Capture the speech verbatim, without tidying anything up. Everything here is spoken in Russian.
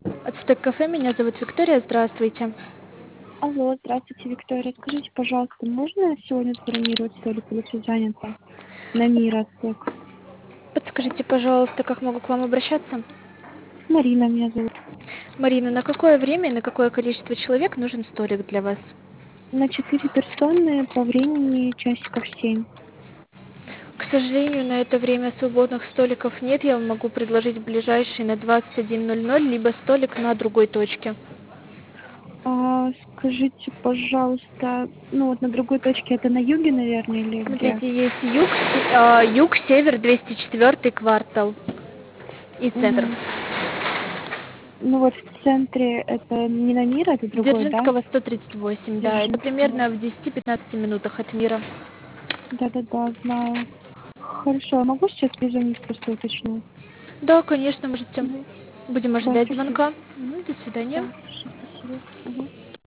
Ацтек кафе, меня зовут Виктория, здравствуйте. Алло, здравствуйте, Виктория. Скажите, пожалуйста, можно сегодня забронировать столик или всё занято? На Мира Ацтек. Подскажите, пожалуйста, как могу к вам обращаться? Марина меня зовут. Марина, на какое время и на какое количество человек нужен столик для вас? На четыре персоны, по времени часиков семь. К сожалению, на это время свободных столиков нет. Я вам могу предложить ближайший на двадцать один ноль ноль, либо столик на другой точке. А, скажите, пожалуйста, ну вот на другой точке, это на юге, наверное, или где? Смотрите, есть юг, с- а, юг, север, двести четвёртый квартал и центр. Мгм. Ну вот в центре это не на Мира, это другой, да? Дзержинского сто тридцать восемь, да, это Дзержинского. примерно в десяти-пятнадцати минутах от Мира. Да-да-да, знаю. Хорошо, а могу сейчас перезвонить, просто уточню? Да, конечно, можете. Мгм. Будем Да, ожидать спасибо. звонка. Мгм, до свидания. Да, хорошо, спасибо.